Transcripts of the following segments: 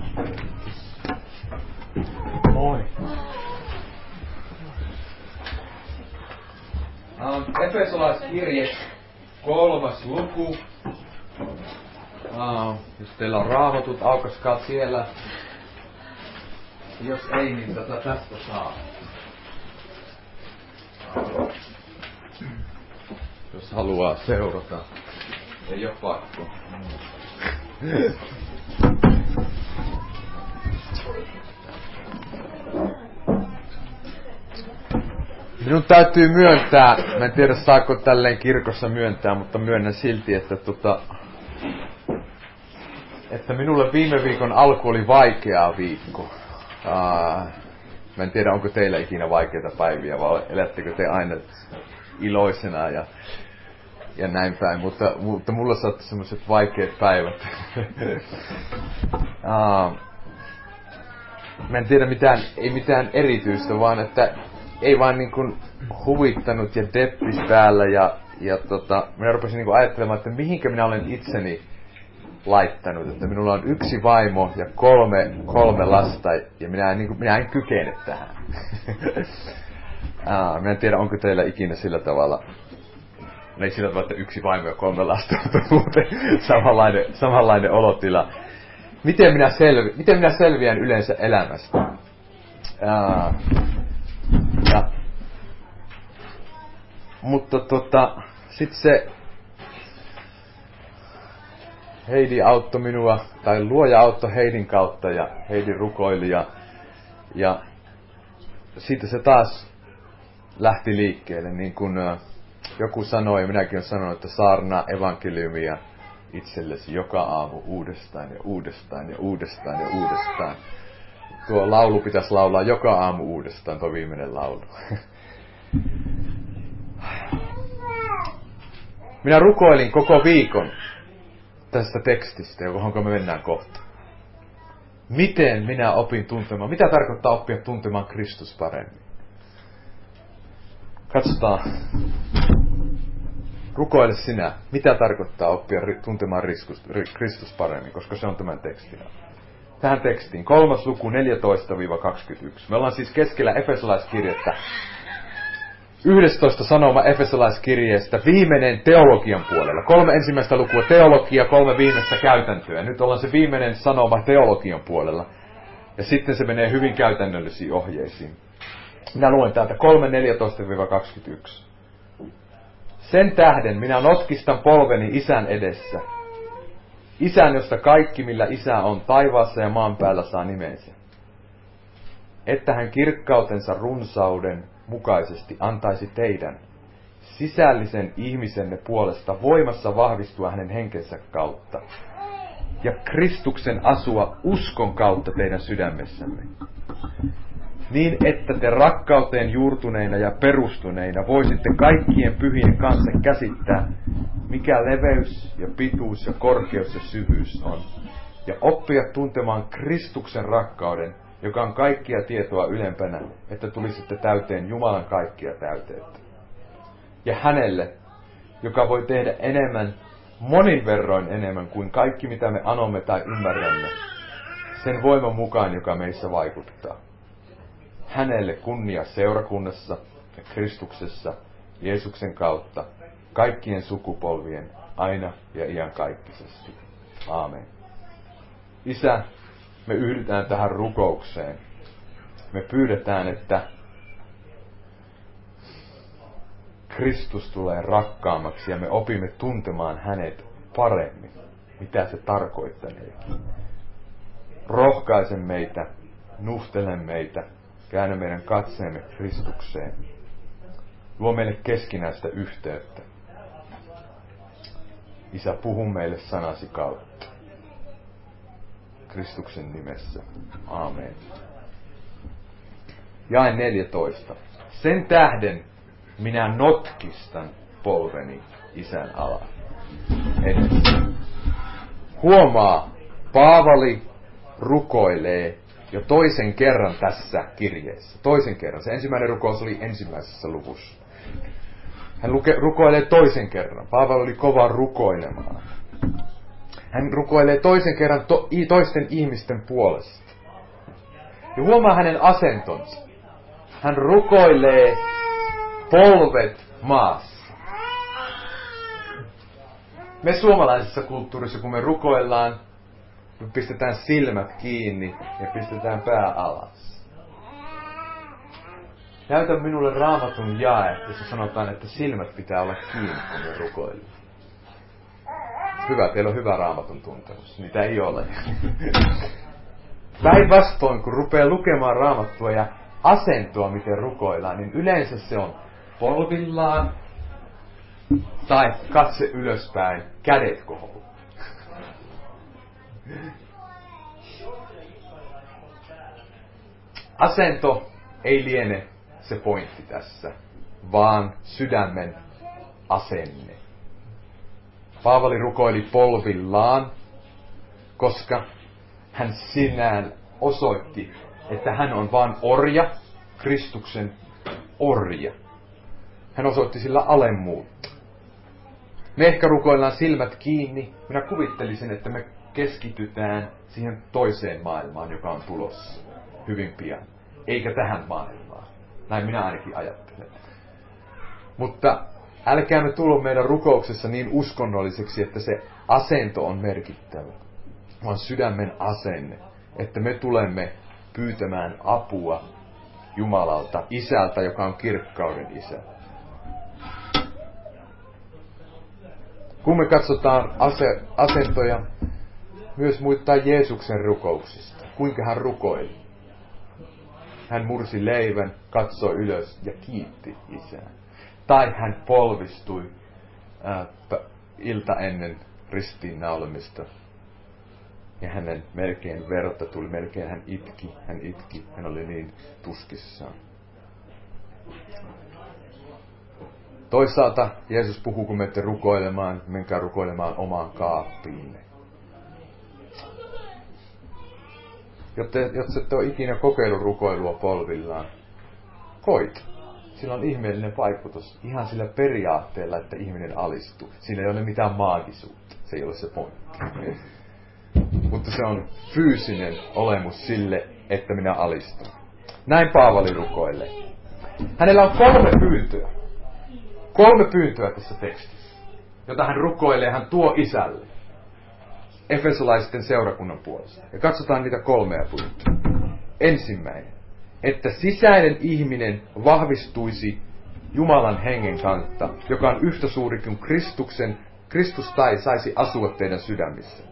Moi. Efesolaiskirje 3. luku. Jos teillä on raamatut, aukaskaa siellä. Jos ei, niin tästä saa. Jos haluaa seurata, ei ole pakko. Minun täytyy myöntää, mä en tiedä saako tälleen kirkossa myöntää, mutta myönnän silti, että minulle viime viikon alku oli vaikea viikko. Mä en tiedä, onko teillä ikinä vaikeita päiviä, vai elättekö te aina iloisena ja näin päin, mutta mulla saatte semmoiset vaikeat päivät. Mä en tiedä ei mitään erityistä, vaan että ei vaan niin kuin huvittanut ja deppis päällä ja minä rupesin niin kuin ajattelemaan, että mihinkä minä olen itseni laittanut, että minulla on 1 vaimo ja kolme lasta ja minä en kykene tähän. Minä en tiedä, onko teillä ikinä sillä tavalla, ei sillä tavalla, että 1 vaimo ja 3 lasta, mutta muuten samanlainen olotila. Miten minä selviän yleensä elämästä? Mutta sit se Heidi auttoi minua, tai Luoja auttoi Heidin kautta ja Heidi rukoili ja siitä se taas lähti liikkeelle, niin kuin joku sanoi, minäkin olen sanonut, että saarnaa evankeliumia itsellesi joka aamu uudestaan ja uudestaan ja uudestaan ja uudestaan. Tuo laulu pitäisi laulaa joka aamu uudestaan, tuo viimeinen laulu. Minä rukoilin koko viikon tästä tekstistä, johon me mennään kohta. Miten minä opin tuntemaan? Mitä tarkoittaa oppia tuntemaan Kristus paremmin? Katsotaan. Rukoile sinä. Mitä tarkoittaa oppia tuntemaan Kristus paremmin, koska se on tämän tekstin. Tähän tekstiin. 3. luku 14-21. Me ollaan siis keskellä Efesolaiskirjettä. 11 sanoma Efesolaiskirjeestä, viimeinen teologian puolella. 3 ensimmäistä lukua teologia, 3 viimeistä käytäntöä. Nyt ollaan se viimeinen sanoma teologian puolella. Ja sitten se menee hyvin käytännöllisiin ohjeisiin. Minä luen täältä 3.14-21. Sen tähden minä notkistan polveni Isän edessä. Isän, josta kaikki, millä Isä on taivaassa ja maan päällä, saa nimensä. Että hän kirkkautensa runsauden mukaisesti antaisi teidän sisällisen ihmisenne puolesta voimassa vahvistua hänen henkensä kautta ja Kristuksen asua uskon kautta teidän sydämessänne. Niin, että te rakkauteen juurtuneina ja perustuneina voisitte kaikkien pyhien kanssa käsittää, mikä leveys ja pituus ja korkeus ja syvyys on, ja oppia tuntemaan Kristuksen rakkauden, joka on kaikkia tietoa ylempänä, että tulisitte täyteen Jumalan kaikkia täyteyttä. Ja hänelle, joka voi tehdä enemmän, monin verroin enemmän kuin kaikki, mitä me anomme tai ymmärrämme, sen voiman mukaan, joka meissä vaikuttaa. Hänelle kunnia seurakunnassa ja Kristuksessa, Jeesuksen kautta, kaikkien sukupolvien, aina ja iankaikkisesti. Aamen. Isä, me yhdytään tähän rukoukseen. Me pyydetään, että Kristus tulee rakkaammaksi ja me opimme tuntemaan hänet paremmin, mitä se tarkoittaneekin. Rohkaise meitä, nuhtele meitä, käännä meidän katseemme Kristukseen. Luo meille keskinäistä yhteyttä. Isä, puhu meille sanasi kautta. Kristuksen nimessä. Aamen. Jae 14. Sen tähden minä notkistan polveni Isän ala edessä. Huomaa, Paavali rukoilee jo toisen kerran tässä kirjeessä. Toisen kerran. Se ensimmäinen rukous oli ensimmäisessä luvussa. Hän rukoilee toisen kerran. Paavali oli kova rukoilemaan. Hän rukoilee toisen kerran toisten ihmisten puolesta. Ja huomaa hänen asentonsa. Hän rukoilee polvet maassa. Me suomalaisessa kulttuurissa, kun me rukoillaan, me pistetään silmät kiinni ja pistetään pää alas. Näytä minulle Raamatun jae, jossa sanotaan, että silmät pitää olla kiinni, kun me rukoillaan. Hyvä, teillä on hyvä Raamatun tuntemus. Niitä ei ole. Päinvastoin, kun rupeaa lukemaan Raamattua ja asentoa, miten rukoillaan, niin yleensä se on polvillaan tai katse ylöspäin, kädet koholla. Asento ei liene se pointti tässä, vaan sydämen asenne. Paavali rukoili polvillaan, koska hän sinään osoitti, että hän on vain orja, Kristuksen orja. Hän osoitti sillä alemmuutta. Me ehkä rukoillaan silmät kiinni. Minä kuvittelisin, että me keskitytään siihen toiseen maailmaan, joka on tulossa hyvin pian. Eikä tähän maailmaan. Näin minä ainakin ajattelen. Mutta älkäämme tullut meidän rukouksessa niin uskonnolliseksi, että se asento on merkittävä. Vaan sydämen asenne, että me tulemme pyytämään apua Jumalalta, Isältä, joka on kirkkauden Isä. Kun me katsotaan asentoja, myös muistaa Jeesuksen rukouksista. Kuinka hän rukoili. Hän mursi leivän, katsoi ylös ja kiitti Isää. Tai hän polvistui ilta ennen ristiinnaulamista. Ja hänen melkein verta tuli, melkein hän itki, hän oli niin tuskissaan. Toisaalta Jeesus puhuu, kun menette rukoilemaan, menkää rukoilemaan omaan kaappiinne. Jos ette ole ikinä kokeillut rukoilua polvillaan, koita. Sillä on ihmeellinen vaikutus ihan sillä periaatteella, että ihminen alistuu. Siinä ei ole mitään maagisuutta. Se ei ole se pointti. Mutta se on fyysinen olemus sille, että minä alistun. Näin Paavali rukoilee. Hänellä on 3 pyyntöä. 3 pyyntöä tässä tekstissä, jota hän rukoilee, hän tuo Isälle. Efesolaisten seurakunnan puolesta. Ja katsotaan niitä 3 pyyntöä. Ensimmäinen. Että sisäinen ihminen vahvistuisi Jumalan hengen kautta, joka on yhtä suuri kuin Kristus tai saisi asua teidän sydämissä.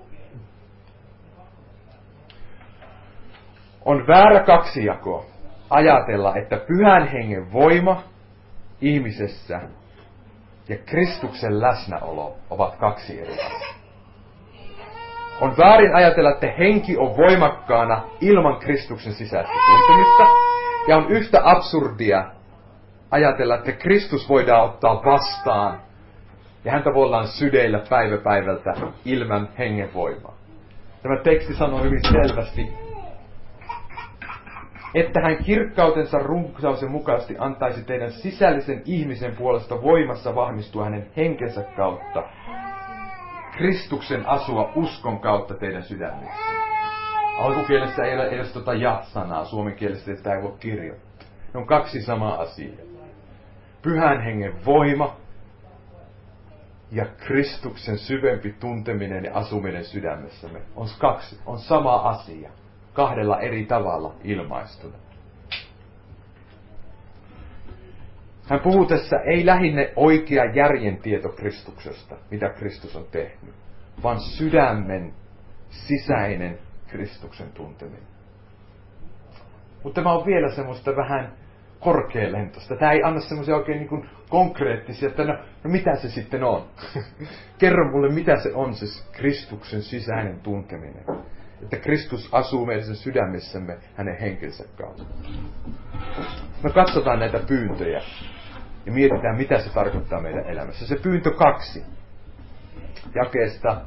On väärä kaksijako ajatella, että pyhän hengen voima ihmisessä ja Kristuksen läsnäolo ovat 2 eri asiaa. On väärin ajatella, että henki on voimakkaana ilman Kristuksen sisäistä tuntemista, ja on yhtä absurdia ajatella, että Kristus voidaan ottaa vastaan, ja häntä voidaan sydeillä päivä päivältä ilman hengen voimaa. Tämä teksti sanoo hyvin selvästi, että hän kirkkautensa runsauksen mukaisesti antaisi teidän sisällisen ihmisen puolesta voimassa vahvistua hänen henkensä kautta, Kristuksen asua uskon kautta teidän sydämissä. Alkukielessä ei ole edes ja-sanaa, suomen kielessä sitä ei voi kirjoittaa. Ne on 2 samaa asiaa. Pyhän hengen voima ja Kristuksen syvempi tunteminen ja asuminen sydämessämme on sama asia. 2 eri tavalla ilmaistuna. Hän puhuu tässä ei lähinnä oikea järjen tieto Kristuksesta, mitä Kristus on tehnyt, vaan sydämen sisäinen Kristuksen tunteminen. Mutta tämä on vielä semmoista vähän korkealentoista. Tämä ei anna semmoisia oikein niin kuin konkreettisia, että no mitä se sitten on? Kerro mulle, mitä se on se Kristuksen sisäinen tunteminen. Että Kristus asuu meidän sydämessämme hänen henkensä kautta. Me katsotaan näitä pyyntöjä ja mietitään, mitä se tarkoittaa meidän elämässä. Se pyyntö 2, jakeesta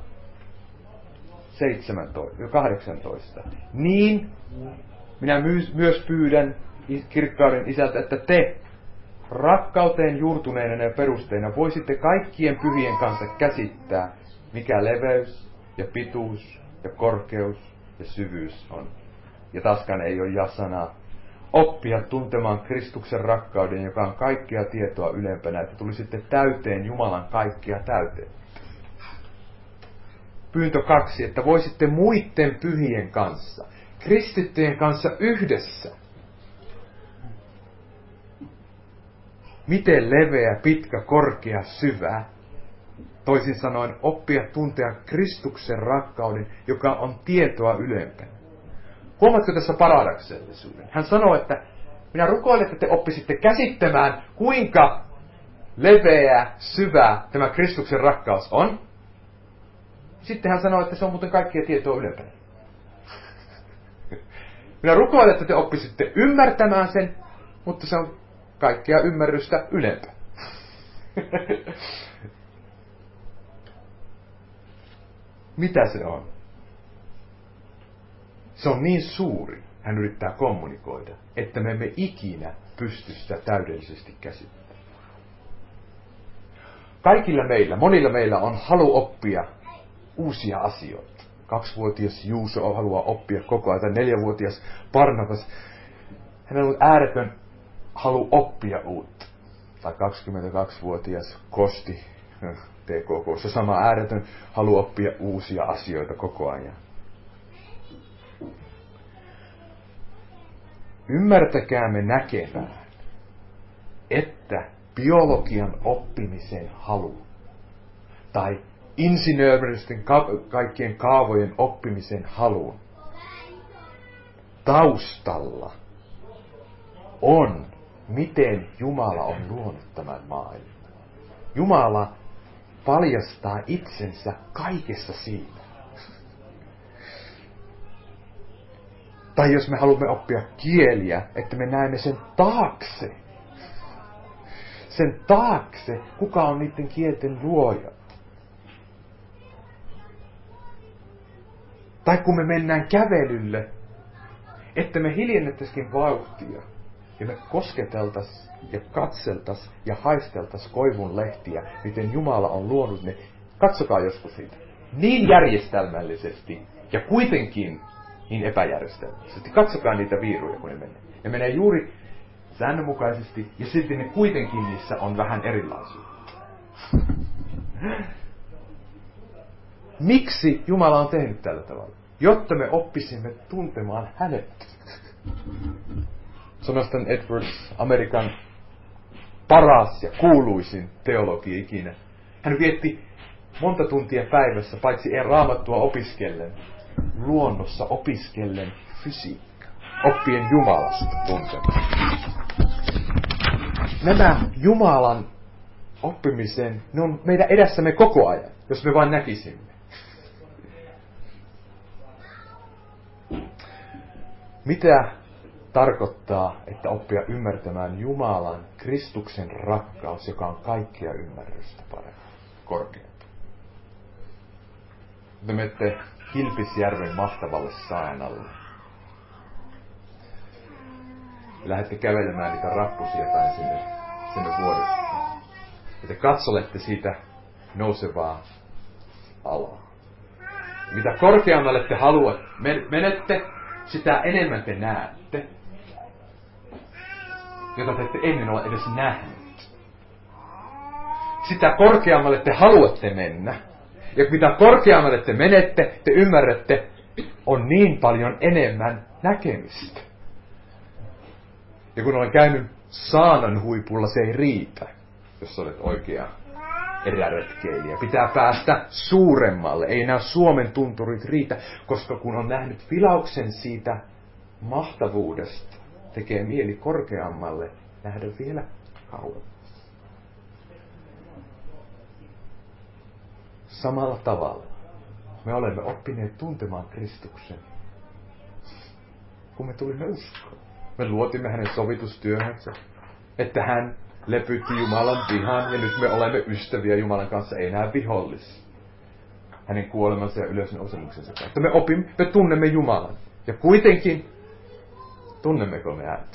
18. Niin minä myös pyydän kirkkauden Isältä, että te rakkauteen juurtuneena ja perusteina voisitte kaikkien pyhien kanssa käsittää, mikä leveys ja pituus ja korkeus ja syvyys on. Ja taaskaan ei ole ja-sanaa. Oppia tuntemaan Kristuksen rakkauden, joka on kaikkea tietoa ylempänä, että tulisitte täyteen Jumalan kaikkea täyteen. Pyyntö 2, että voisitte muiden pyhien kanssa, kristittyjen kanssa yhdessä. Miten leveä, pitkä, korkea, syvä. Toisin sanoen oppia tuntea Kristuksen rakkauden, joka on tietoa ylempänä. Huomaatko tässä paradoksellisuuden? Hän sanoo, että minä rukoilen, että te oppisitte käsittämään, kuinka leveä, syvä tämä Kristuksen rakkaus on. Sitten hän sanoo, että se on muuten kaikkia tietoa ylempänä. Minä rukoilen, että te oppisitte ymmärtämään sen, mutta se on kaikkea ymmärrystä ylempänä. Mitä se on? Se on niin suuri, hän yrittää kommunikoida, että me emme ikinä pysty sitä täydellisesti käsittämään. Kaikilla meillä, monilla meillä on halu oppia uusia asioita. 2-vuotias Juuso haluaa oppia koko ajan, 4-vuotias Barnabas. Hänellä on ääretön halu oppia uutta. Tai 22-vuotias Kosti, TKK:ssa sama ääretön halu oppia uusia asioita koko ajan. Ymmärtäkäämme näkemään, että biologian oppimisen halu tai insinööristen kaikkien kaavojen oppimisen halun taustalla on, miten Jumala on luonut tämän maailman. Jumala paljastaa itsensä kaikessa siinä. Tai jos me haluamme oppia kieliä, että me näemme sen taakse. Sen taakse, kuka on niiden kielten luoja. Tai kun me mennään kävelylle, että me hiljennettäisikin vauhtia. Ja me kosketeltaisiin ja katseltaisiin ja haisteltaisiin koivun lehtiä, miten Jumala on luonut ne. Katsokaa joskus siitä. Niin järjestelmällisesti ja kuitenkin niin epäjärjestelmällisesti. Katsokaa niitä viiruja, kun ne menee. Ne menee juuri säännönmukaisesti ja silti ne kuitenkin niissä on vähän erilaisuutta. Miksi Jumala on tehnyt tällä tavalla? Jotta me oppisimme tuntemaan hänet. Jonathan Edwards, Amerikan paras ja kuuluisin teologi ikinä. Hän vietti monta tuntia päivässä, paitsi raamattua opiskellen, luonnossa opiskellen fysiikkaa, oppien Jumalasta tuntemaan. Nämä Jumalan oppimisen, ne on meidän edessämme koko ajan, jos me vain näkisimme. Mitä tarkoittaa, että oppia ymmärtämään Jumalan, Kristuksen rakkaus, joka on kaikkea ymmärrystä paremmin, korkeampi? Te menette Kilpisjärven mahtavalle saanalle. Lähdette kävelemään niitä rappusia päin sinne vuodesta. Ja te katsolette siitä nousevaa alaa. Mitä korkeammalle te haluatte, menette, sitä enemmän te näette, jota te ette ennen ole edes nähneet. Sitä korkeammalle te haluatte mennä. Ja mitä korkeammalle te menette, te ymmärrätte, on niin paljon enemmän näkemistä. Ja kun olen käynyt saanan huipulla, se ei riitä, jos olet oikea eräretkeilijä. Pitää päästä suuremmalle. Ei nämä Suomen tunturit riitä, koska kun on nähnyt filauksen siitä mahtavuudesta, tekee mieli korkeammalle nähdä vielä kauemmas. Samalla tavalla me olemme oppineet tuntemaan Kristuksen, kun me tulimme uskoon. Me luotimme hänen sovitustyöhönsä, että hän lepytti Jumalan vihan ja nyt me olemme ystäviä Jumalan kanssa, ei enää vihollisia. Hänen kuolemansa ja ylösnousemuksensa kautta. Me tunnemme Jumalan. Ja kuitenkin, tunnemmeko me häntä?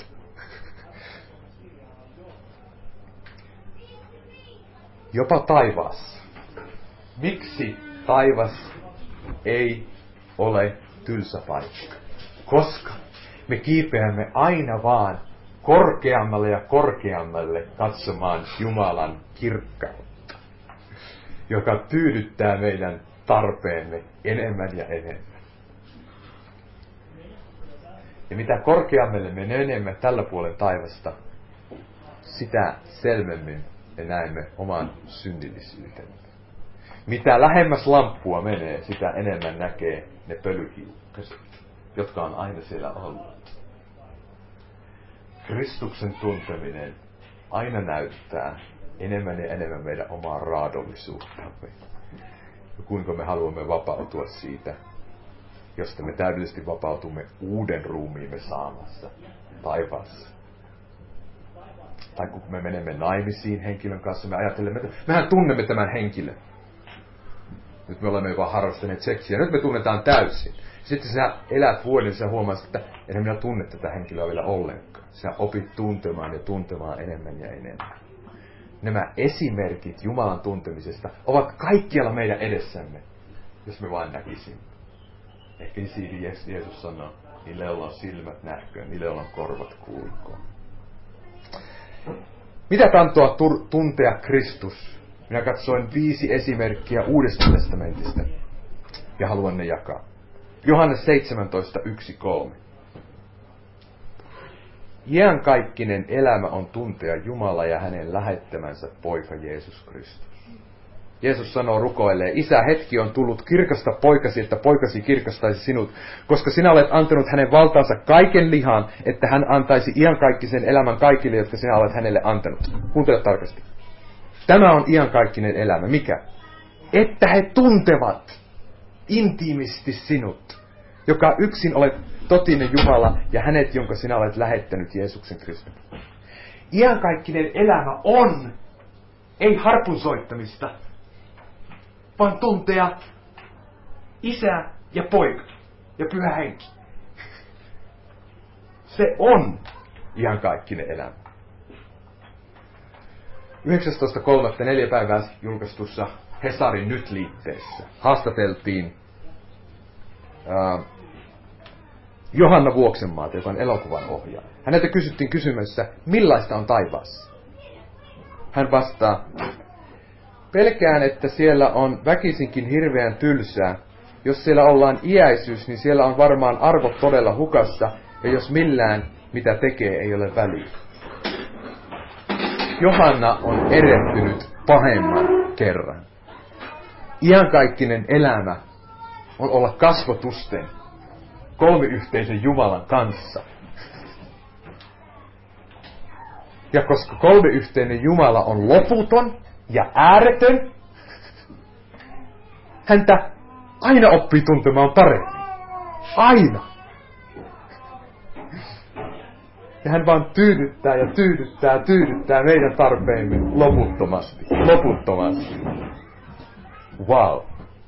Jopa taivaassa. Miksi taivas ei ole tylsä paikka. Koska me kiipeämme aina vaan korkeammalle ja korkeammalle katsomaan Jumalan kirkkautta, joka tyydyttää meidän tarpeemme enemmän ja enemmän. Ja mitä korkeammalle me menemme tällä puolen taivasta, sitä selvemmin me näemme oman synnillisyytemme. Mitä lähemmäs lamppua menee, sitä enemmän näkee ne pölyhiukkaset, jotka on aina siellä ollut. Kristuksen tunteminen aina näyttää enemmän ja enemmän meidän omaa raadollisuuttamme. Ja kuinka me haluamme vapautua siitä, josta me täydellisesti vapautumme uuden ruumiimme saamassa taivaassa. Tai kun me menemme naimisiin henkilön kanssa, me ajattelemme, että mehän tunnemme tämän henkilön. Nyt me olemme jopa harrastaneet seksiä. Nyt me tunnetaan täysin. Sitten sä elät vuoden, sä huomaat, että en minä tunne tätä henkilöä vielä ollenkaan. Sä opit tuntemaan ja tuntemaan enemmän ja enemmän. Nämä esimerkit Jumalan tuntemisesta ovat kaikkialla meidän edessämme, jos me vain näkisimme. Ehkä Jeesus sanoo, niille joilla on silmät nähköön, niille joilla on korvat kuulkoon. Mitä tantoa tuntea Kristus? Minä katsoin 5 esimerkkiä Uudesta testamentista ja haluan ne jakaa. Johannes 17:1-3. Iankaikkinen elämä on tuntea Jumala ja hänen lähettämänsä poika Jeesus Kristus. Jeesus sanoo rukoilleen, Isä, hetki on tullut, kirkasta poikasi, että poikasi kirkastaisi sinut, koska sinä olet antanut hänen valtaansa kaiken lihaan, että hän antaisi iankaikkisen elämän kaikille, jotka sinä olet hänelle antanut. Kuuntele tarkasti. Tämä on iankaikkinen elämä. Mikä? Että he tuntevat intiimisti sinut, joka yksin olet totinen Jumala ja hänet, jonka sinä olet lähettänyt Jeesuksen Kristuksen. Iankaikkinen elämä on, ei harpun soittamista, vaan tuntea Isä ja Poika ja Pyhä Henki. Se on iankaikkinen elämä. 19.3. 4 päivää julkaistussa Hesarin Nyt-liitteessä haastateltiin Johanna Vuoksenmaata, joka on elokuvan ohjaaja. Häneltä kysyttiin kysymässä, millaista on taivaassa? Hän vastaa, pelkään, että siellä on väkisinkin hirveän tylsää. Jos siellä ollaan iäisyys, niin siellä on varmaan arvot todella hukassa, ja jos millään, mitä tekee, ei ole väliä. Johanna on erehtynyt pahemman kerran. Iankaikkinen elämä on olla kasvotusten kolmiyhteisen Jumalan kanssa. Ja koska kolmiyhteinen Jumala on loputon ja ääretön, häntä aina oppii tuntemaan paremmin. Aina. Ja hän vaan tyydyttää meidän tarpeemme loputtomasti. Wow.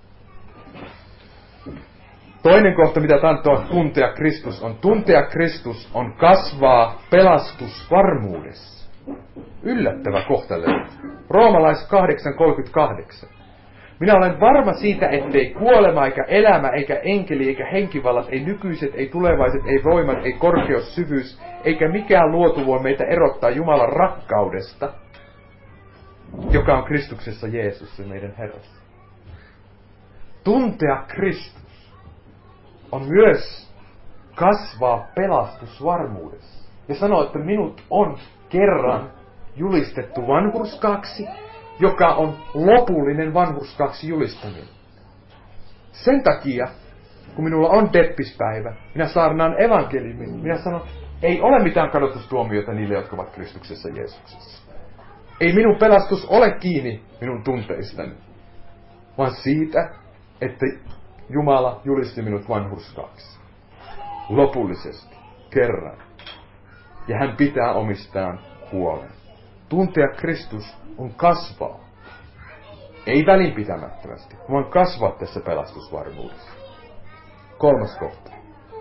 Toinen kohta, mitä tahtoo tuntea Kristus on kasvaa pelastusvarmuudessa. Yllättävä kohta löytyy. Roomalais 8:38. Minä olen varma siitä, ettei kuolema, eikä elämä, eikä enkeli, eikä henkivallat, ei nykyiset, ei tulevaiset, ei voimat, ei korkeus, syvyys, eikä mikään luotu voi meitä erottaa Jumalan rakkaudesta, joka on Kristuksessa Jeesus, meidän Herrassa. Tuntea Kristus on myös kasvaa pelastusvarmuudessa. Ja sanoo, että minut on kerran julistettu vanhurskaaksi, joka on lopullinen vanhurskaaksi julistaminen. Sen takia, kun minulla on deppispäivä, minä saarnaan evankeliumin. Minä sanon, ei ole mitään kadotustuomiota niille, jotka ovat Kristuksessa Jeesuksessa. Ei minun pelastus ole kiinni minun tunteistani, vaan siitä, että Jumala julisti minut vanhurskaaksi. Lopullisesti. Kerran. Ja hän pitää omistaan huolen. Tuntea Kristus on kasvaa. Ei välinpitämättömästi, vaan kasvaa tässä pelastusvarmuudessa. 3. kohta.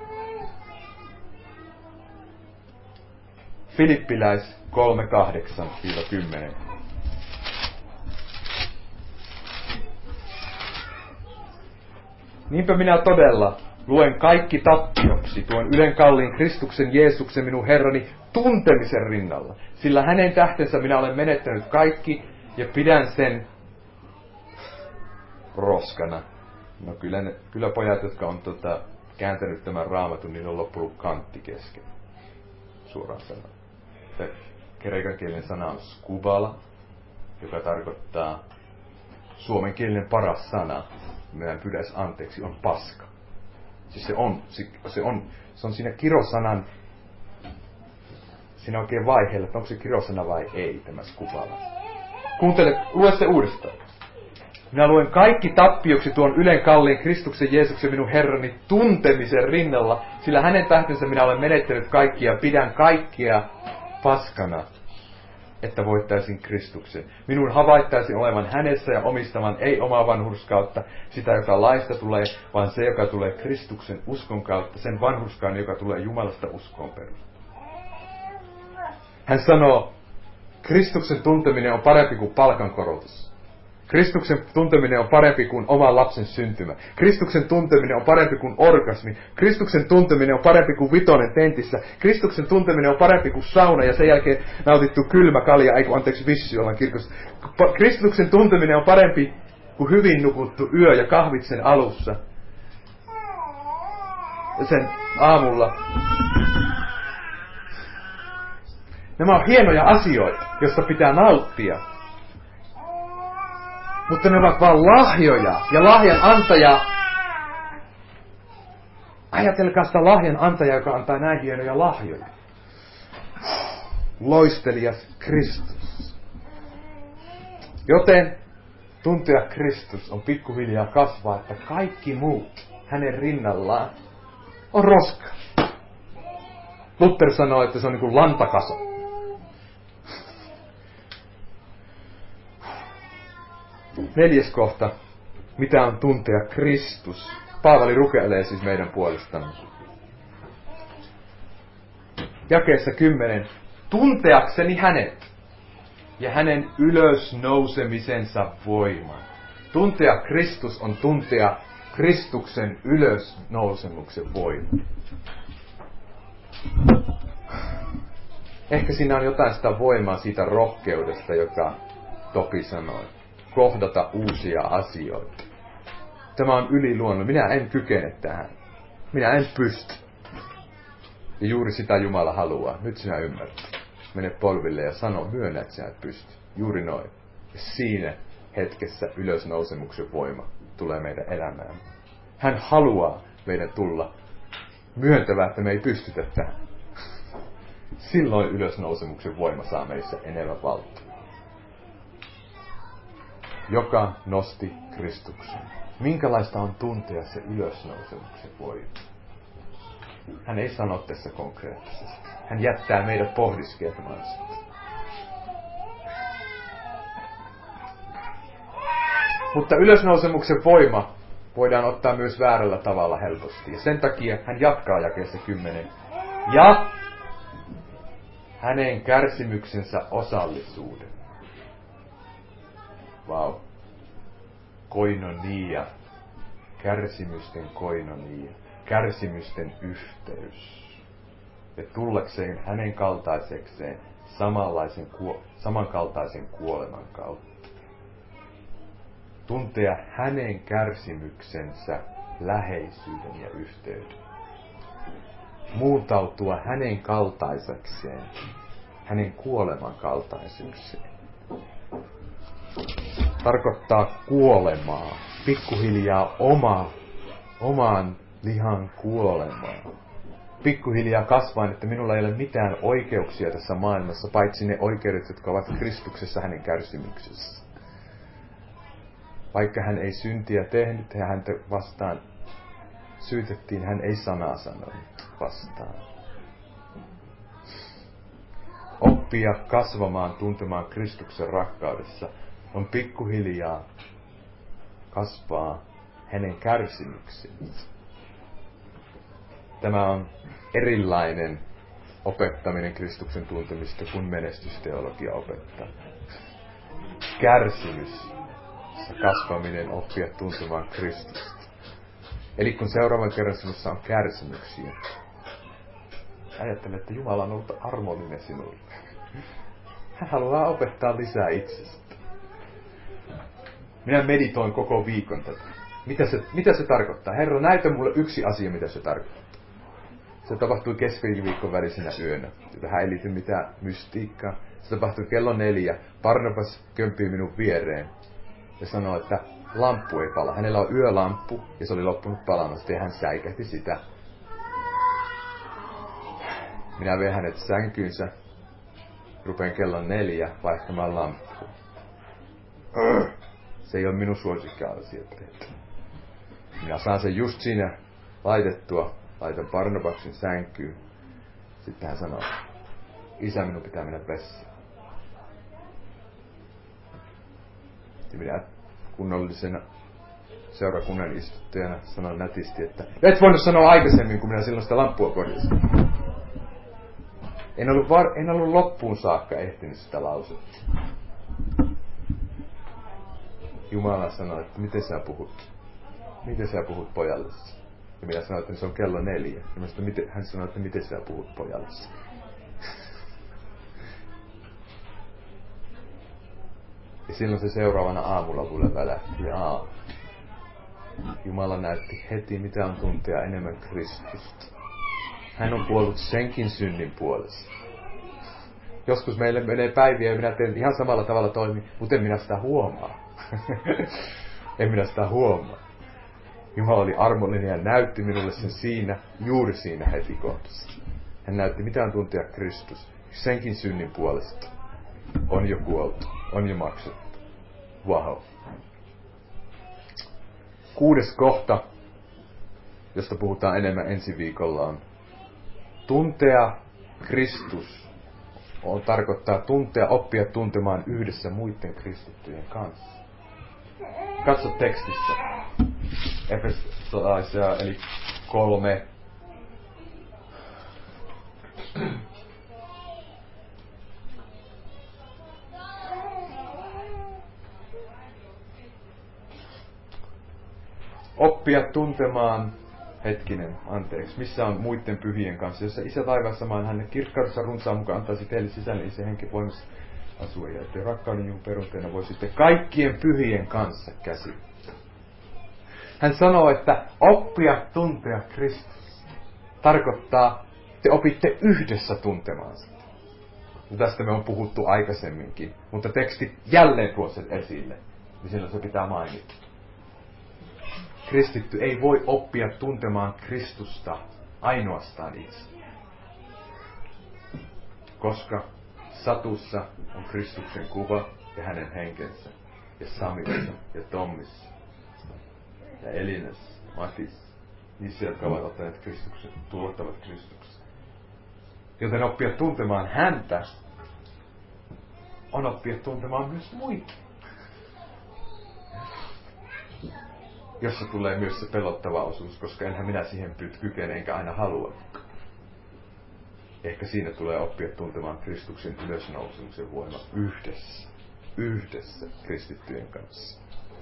Filippiläis 3:8-10. Niinpä minä todella luen kaikki tappioksi tuon ylenkalliin Kristuksen Jeesuksen minun Herrani tuntemisen rinnalla. Sillä hänen tähtensä minä olen menettänyt kaikki ja pidän sen roskana. No kyllä pojat, jotka on kääntänyt tämän raamatun, niin on loppunut kantti kesken. Suoraan sanoen. Se kreikankielinen sana on skubala, joka tarkoittaa suomenkielinen paras sana. Meidän pyydäisi anteeksi, on paska. Siis se on siinä kirosanan, siinä oikein vaiheella, että onko se kirosana vai ei, tämä skubala. Lue se uudestaan. Minä luen kaikki tappioksi tuon ylen kalliin Kristuksen Jeesuksen minun Herrani tuntemisen rinnalla, sillä hänen tähtensä minä olen menettänyt kaikkia, pidän kaikkia paskana, että voittaisin Kristuksen. Minun havaittaisin olevan hänessä ja omistavan ei omaa vanhurskautta, sitä joka laista tulee, vaan se joka tulee Kristuksen uskon kautta, sen vanhurskaan, joka tulee Jumalasta uskoon perustuu. Hän sanoo, Kristuksen tunteminen on parempi kuin palkankorotus. Kristuksen tunteminen on parempi kuin oman lapsen syntymä. Kristuksen tunteminen on parempi kuin orgasmi. Kristuksen tunteminen on parempi kuin vitonen tentissä. Kristuksen tunteminen on parempi kuin sauna ja sen jälkeen nautittu kylmä kalja, vissy ollaan kirkossa. Kristuksen tunteminen on parempi kuin hyvin nukuttu yö ja kahvit sen alussa. Ja sen aamulla. Nämä on hienoja asioita, joista pitää nauttia. Mutta ne ovat vain lahjoja. Ja lahjan antaja, ajatelkaa sitä lahjan antaja, joka antaa näin hienoja lahjoja. Loistelias Kristus. Joten tuntea Kristus on pikkuhiljaa kasvaa, että kaikki muut hänen rinnallaan on roska. Luther sanoo, että se on niin kuin lantakaso. Neljäs kohta. Mitä on tuntea Kristus? Paavali rukoilee siis meidän puolestamme. Jakeessa 10. Tunteakseni hänet ja hänen ylösnousemisensa voiman. Tuntea Kristus on tuntea Kristuksen ylösnousemuksen voiman. Ehkä siinä on jotain sitä voimaa siitä rohkeudesta, joka Topi sanoi. Kohdata uusia asioita. Tämä on yliluonnollinen. Minä en kykene tähän. Minä en pysty. Ja juuri sitä Jumala haluaa. Nyt sinä ymmärrät. Mene polville ja sano, myönnä, että sinä et pysty. Juuri noin. Ja siinä hetkessä ylösnousemuksen voima tulee meidän elämään. Hän haluaa meidän tulla myöntävää, että me ei pystytä tähän. Silloin ylösnousemuksen voima saa meissä enemmän valtaa. Joka nosti Kristuksen. Minkälaista on tuntea se ylösnousemuksen voima? Hän ei sano tässä konkreettisesti. Hän jättää meidät pohdiskelemaan sitä. Mutta ylösnousemuksen voima voidaan ottaa myös väärällä tavalla helposti. Ja sen takia hän jatkaa jakeessa 10. Ja hänen kärsimyksensä osallisuuden. Vau. Koinonia. Kärsimysten koinonia. Kärsimysten yhteys. Ja tullakseen hänen kaltaisekseen samankaltaisen kuoleman kautta. Tuntea hänen kärsimyksensä läheisyyden ja yhteyden. Muuntautua hänen kaltaisekseen, hänen kuoleman kaltaisekseen. Tarkoittaa kuolemaa, pikkuhiljaa oman lihan kuolemaa. Pikkuhiljaa kasvaen, että minulla ei ole mitään oikeuksia tässä maailmassa, paitsi ne oikeudet, jotka ovat Kristuksessa hänen kärsimyksessä. Vaikka hän ei syntiä tehnyt ja häntä vastaan syytettiin, hän ei sanaa sanonut vastaan. Oppia kasvamaan, tuntemaan Kristuksen rakkaudessa on pikkuhiljaa kasvaa hänen kärsimyksensä. Tämä on erilainen opettaminen Kristuksen tuntemista kuin menestysteologia opettaa. Kärsimys, kasvaminen, oppia tuntemaan Kristusta. Eli kun seuraavan kerran sinussa on kärsimyksiä, ajattele, että Jumala on ollut armollinen sinulle. Hän haluaa opettaa lisää itsestä. Minä meditoin koko viikon tätä. Mitä se tarkoittaa? Herra, näytä mulle yksi asia, mitä se tarkoittaa. Se tapahtui keskiviikon välisenä yönä. Tähän ei liity mitään mystiikkaa. Se tapahtui kello 4. Barnabas kömpii minun viereen ja sanoi, että lamppu ei pala. Hänellä on yölamppu ja se oli loppunut palamasta ja hän säikähti sitä. Minä vein hänet sänkyynsä. Rupean kello 4 vaihtamaan lamppua. Se ei ole minun suosikkiasia tehdä. Minä saan sen just siinä laitettua. Laitan Barnabaksen sänkyyn. Sitten hän sanoo, isä, minun pitää mennä vessaan. Ja minä kunnollisena seurakunnan istuttajana sanon nätisti, että et voinut sanoa aikaisemmin, kun minä silloin sitä lamppua korjasin. En ollut loppuun saakka ehtinyt sitä lausetta. Jumala sanoi, että miten sä puhut? Miten sä puhut pojallesi? Ja minä sanoin, että se on kello 4. Ja hän sanoi, että miten sä puhut pojallesi? Ja silloin se seuraavana aamulla mulle välähti. Jumala näytti heti, mitä on tuntea enemmän Kristusta. Hän on kuollut senkin synnin puolesta. Joskus meille menee päiviä ja minä teen ihan samalla tavalla toimia, mutta en minä sitä huomaa. En minä sitä huomaa. Jumala oli armollinen ja näytti minulle sen juuri siinä heti kohdassa. Hän näytti, mitä on tuntea Kristus. Senkin synnin puolesta on jo kuoltu, on jo maksettu. Wow. 6. kohta, josta puhutaan enemmän ensi viikolla, on tuntea Kristus. Tarkoittaa oppia tuntemaan yhdessä muiden kristittyjen kanssa. Katso tekstissä. Efesolaisia, eli 3. Oppia tuntemaan, missä on muiden pyhien kanssa, jossa Isä taivaassa maan hänen kirkkaudessa runsaan mukaan antaisi teille sisällisen henki voimassa asua, ja ettei rakkauden Jumalan perusteena voi sitten kaikkien pyhien kanssa käsittää. Hän sanoo, että oppia tuntea Kristus tarkoittaa, te opitte yhdessä tuntemaan sitä. Ja tästä me on puhuttu aikaisemminkin, mutta teksti jälleen tuo sen esille, niin silloin se pitää mainita. Kristitty ei voi oppia tuntemaan Kristusta ainoastaan itse. Koska Satussa on Kristuksen kuva ja hänen henkensä, ja Samissa ja Tommissa, ja Elinassa, Matissa, niissä, jotka ovat ottaneet Kristuksen, tuottavat Kristuksen. Joten oppia tuntemaan häntä on oppia tuntemaan myös muita. Jossa tulee myös se pelottava osuus, koska enhän minä siihen kykene enkä aina halua. Ehkä siinä tulee oppia tuntemaan Kristuksen ylösnousemuksen voima yhdessä kristittyjen kanssa.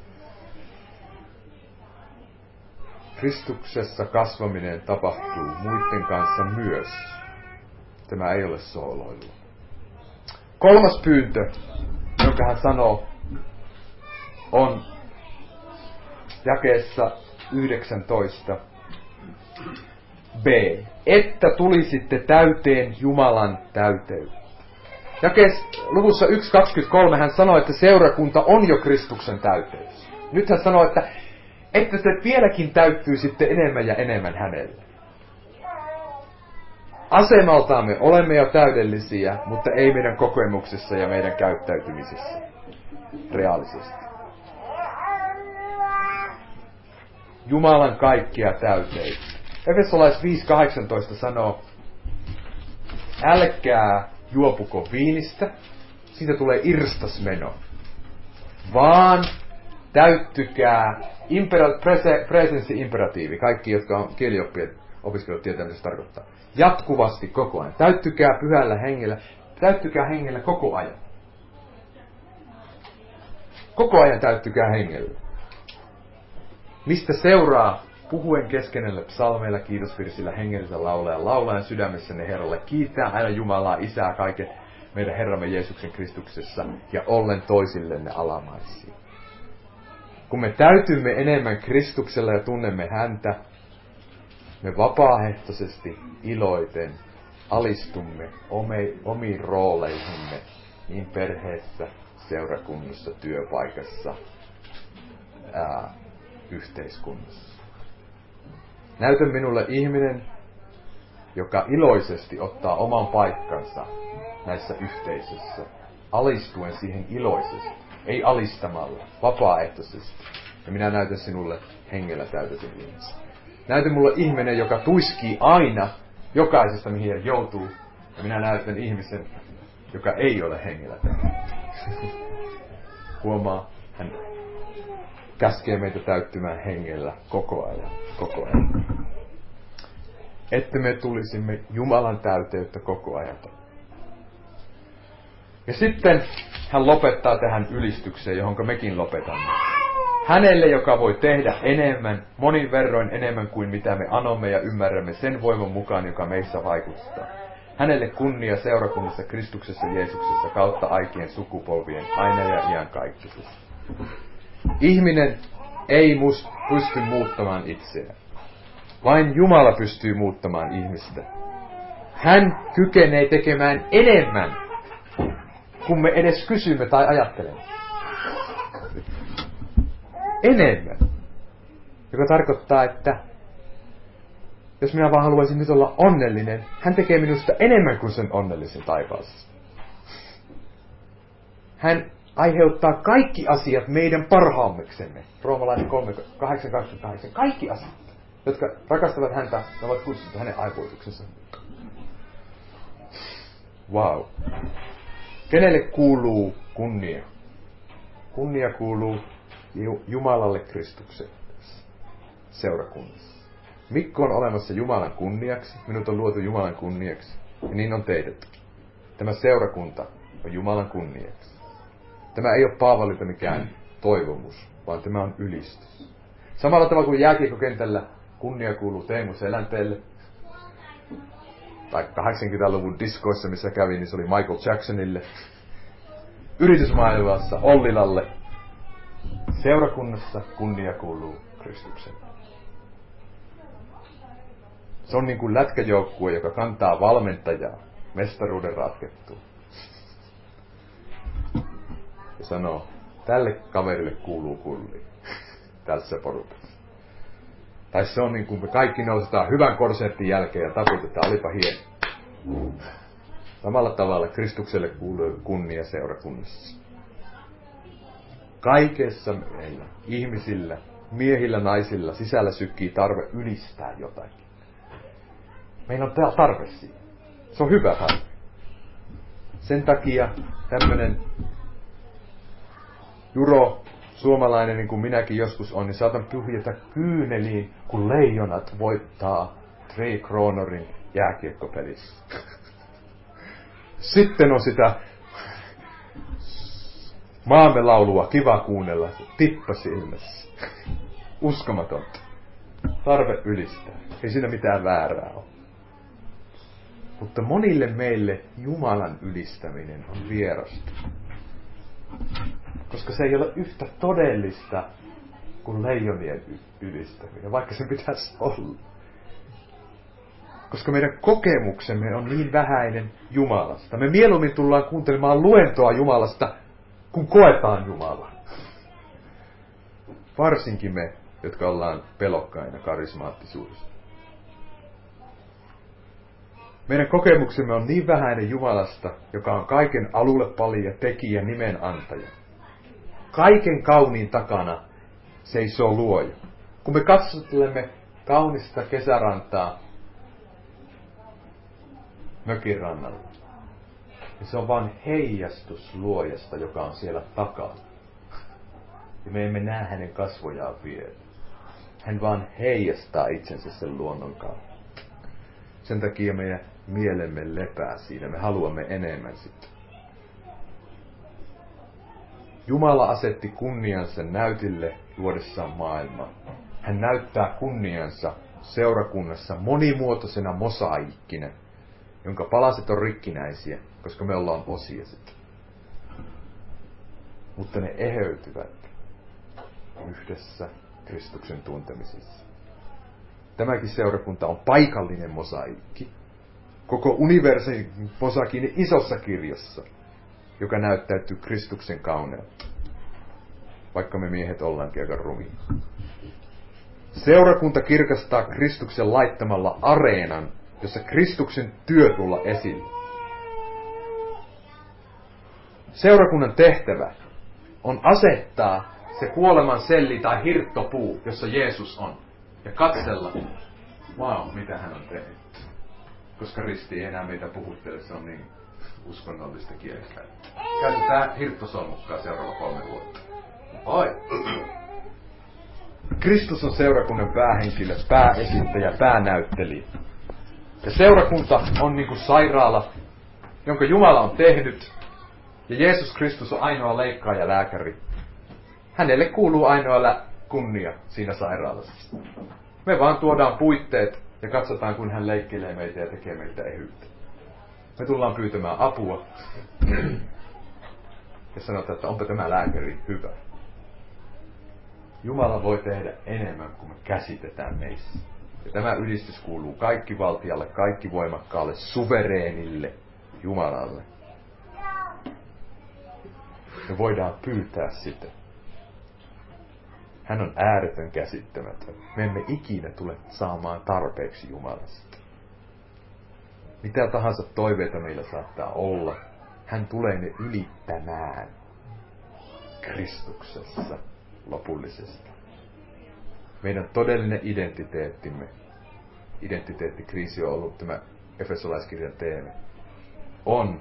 Kristuksessa kasvaminen tapahtuu muiden kanssa myös. Tämä ei ole sooloilua. 3. pyyntö, jonka hän sanoo, on jakeessa 19 b. Että tulisitte täyteen Jumalan täyteyteen. Luvussa 1.23 hän sanoi, että seurakunta on jo Kristuksen täyteys. Nyt hän sanoi, että te vieläkin täyttyisitte enemmän ja enemmän hänelle. Asemaltaamme olemme jo täydellisiä, mutta ei meidän kokemuksessa ja meidän käyttäytymisessä. Reaalisesti. Jumalan kaikkia täyteyttä. Efesolais 5.18 sanoo, älkää juopuko viinistä, siitä tulee irstasmeno, vaan täyttykää presenssi imperatiivi. Kaikki, jotka on kielioppijat opiskelijat tietää, mitä se tarkoittaa. Jatkuvasti koko ajan. Täyttykää pyhällä hengellä. Täyttykää hengellä koko ajan. Koko ajan täyttykää hengellä. Mistä seuraa, puhuen keskenelle psalmeilla, kiitosvirsillä, hengellisellä laulajan, laulajan sydämessäne Herralle, kiittää aina Jumalaa, Isää, kaiken meidän Herramme Jeesuksen Kristuksessa, ja ollen toisillenne alamaisia. Kun me täytymme enemmän Kristuksella ja tunnemme häntä, me vapaaehtoisesti iloiten alistumme omiin rooleihimme niin perheessä, seurakunnassa, työpaikassa, yhteiskunnassa. Näytä minulle ihminen, joka iloisesti ottaa oman paikkansa näissä yhteisöissä, alistuen siihen iloisesti, ei alistamalla, vapaaehtoisesti. Ja minä näytän sinulle hengellä täytetyn ihmisen. Näytä mulle ihminen, joka tuiskii aina jokaisesta, mihin hän joutuu. Ja minä näytän ihmisen, joka ei ole hengellä täytetty. Huomaa, hän käskee meitä täyttymään hengellä koko ajan. Että me tulisimme Jumalan täyteyttä koko ajan. Ja sitten hän lopettaa tähän ylistykseen, johon mekin lopetamme. Hänelle, joka voi tehdä enemmän, monin verroin enemmän kuin mitä me anomme ja ymmärrämme sen voiman mukaan, joka meissä vaikuttaa. Hänelle kunnia seurakunnassa Kristuksessa Jeesuksessa kautta aikien sukupolvien, aina ja iankaikkisesti. Ihminen ei pysty muuttamaan itseään. Vain Jumala pystyy muuttamaan ihmistä. Hän kykenee tekemään enemmän, kun me edes kysymme tai ajattelemme. Enemmän. Joka tarkoittaa, että jos minä vaan haluaisin nyt olla onnellinen, hän tekee minusta enemmän kuin sen onnellisen taivaassa. Hän aiheuttaa kaikki asiat meidän parhaammiksemme. Roomalainen 3:8-28. Kaikki asiat, jotka rakastavat häntä, ne ovat kutsuttu hänen aivoituksensa. Wow. Kenelle kuuluu kunnia? Kunnia kuuluu Jumalalle Kristuksen seurakunnassa. Mikko on olemassa Jumalan kunniaksi, minut on luotu Jumalan kunniaksi, ja niin on teidätkin. Tämä seurakunta on Jumalan kunniaksi. Tämä ei ole Paavalilta mikään toivomus, vaan tämä on ylistys. Samalla tavalla kuin jääkiekkokentällä kunnia kuuluu Teemu Selänteelle, tai 80-luvun diskoissa, missä kävin, niin se oli Michael Jacksonille. Yritysmaailmassa Ollilalle. Seurakunnassa kunnia kuuluu Kristuksen. Se on niin kuin lätkäjoukkue, joka kantaa valmentajaa mestaruuden ratkettua. Ja sanoo, tälle kaverille kuuluu kulli. Tässä porukassa. Tai se on niin kuin me kaikki nousetaan hyvän konsertin jälkeen ja taputetaan, olipa hieno. Samalla tavalla Kristukselle kuuluu kunnia seurakunnassa. Kaikessa meillä, ihmisillä, miehillä, naisilla, sisällä sykkii tarve ylistää jotakin. Meillä on tarve siihen. Se on hyvä tarve. Sen takia tämmöinen Juro, suomalainen, niin kuin minäkin joskus on, niin saatan tyhjätä kyyneliin, kun leijonat voittaa Tre Kronorin jääkiekkopelissä. Sitten on sitä maamme laulua kiva kuunnella, tippa silmässä. Uskomatonta. Tarve ylistää. Ei siinä mitään väärää ole. Mutta monille meille Jumalan ylistäminen on vierasta. Koska se ei ole yhtä todellista kuin leijonien ylistäminen, vaikka se pitäisi olla. Koska meidän kokemuksemme on niin vähäinen Jumalasta. Me mieluummin tullaan kuuntelemaan luentoa Jumalasta, kun koetaan Jumalaa. Varsinkin me, jotka ollaan pelokkaina karismaattisuudesta. Meidän kokemuksemme on niin vähäinen Jumalasta, joka on kaiken alulle palja, tekijä, nimen antaja. Kaiken kauniin takana seisoo luoja. Kun me katsottelemme kaunista kesärantaa mökin rannalla, niin se on vain heijastus luojasta, joka on siellä takana. Ja me emme näe hänen kasvojaan vielä. Hän vaan heijastaa itsensä sen luonnon kautta. Sen takia meidän mielemme lepää siinä. Me haluamme enemmän sitä. Jumala asetti kunniansa näytille luodessaan maailmaa. Hän näyttää kunniansa seurakunnassa monimuotoisena mosaiikkina, jonka palaset on rikkinäisiä, koska me ollaan osia sitä. Mutta ne eheytyvät yhdessä Kristuksen tuntemisessa. Tämäkin seurakunta on paikallinen mosaiikki. Koko universumin mosaiikin isossa kirjassa, joka näyttäytyy Kristuksen kauneutta. Vaikka me miehet ollaankin aika rumia. Seurakunta kirkastaa Kristuksen laittamalla areenan, jossa Kristuksen työ tulla esille. Seurakunnan tehtävä on asettaa se kuoleman selli tai hirttopuu, jossa Jeesus on, ja katsella, mitä hän on tehnyt. Koska risti ei enää meitä puhuttele, se on niin uskonnollista kieltä. Käytetään hirttosolmukkaa seuraava 3 vuotta. Oi! Kristus on seurakunnan päähenkilö, pääesittäjä, päänäyttelijä. Ja seurakunta on niin kuin sairaala, jonka Jumala on tehnyt. Ja Jeesus Kristus on ainoa leikkaaja ja lääkäri. Hänelle kuuluu ainoa kunnia siinä sairaalassa. Me vaan tuodaan puitteet ja katsotaan, kun hän leikkelee meitä ja tekee meitä ehyyttä. Me tullaan pyytämään apua. Ja sanotaan, että onpa tämä lääkäri hyvä. Jumala voi tehdä enemmän kuin me käsitetään meissä. Ja tämä ylistys kuuluu kaikki valtialle, kaikki voimakkaalle, suvereenille Jumalalle. Me voidaan pyytää sitä. Hän on ääretön käsittämätön. Me emme ikinä tule saamaan tarpeeksi Jumalasta. Mitä tahansa toiveita meillä saattaa olla, hän tulee ne ylittämään Kristuksessa lopullisesti. Meidän todellinen identiteettikriisi on ollut tämä Efesolaiskirjan teema, on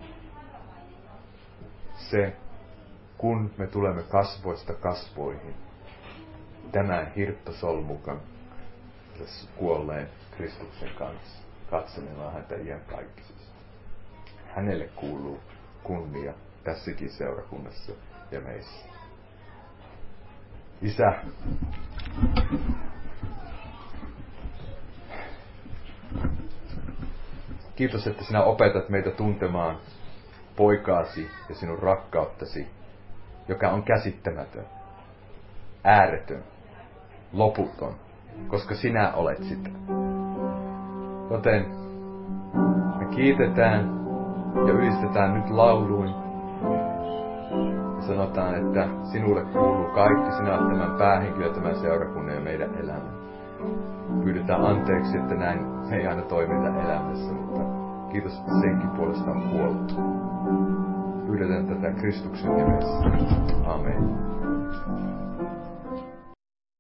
se, kun me tulemme kasvoista kasvoihin tämän hirttosolmukan kuolleen Kristuksen kanssa katselemaan häntä iankaikkisesti. Hänelle kuuluu kunnia tässäkin seurakunnassa ja meissä. Isä, kiitos, että sinä opetat meitä tuntemaan poikaasi ja sinun rakkauttasi, joka on käsittämätön, ääretön, loputon, koska sinä olet sitä. Joten me kiitetään ja ylistetään nyt lauluin. Sanotaan, että sinulle kuuluu kaikki, sinä olet tämän päähenkilö, tämän seurakunnan ja meidän elämä. Pyydetään anteeksi, että näin me ei aina toimita elämässä, mutta kiitos, että senkin puolesta on kuollut. Pyydetään tätä Kristuksen nimessä. Amen.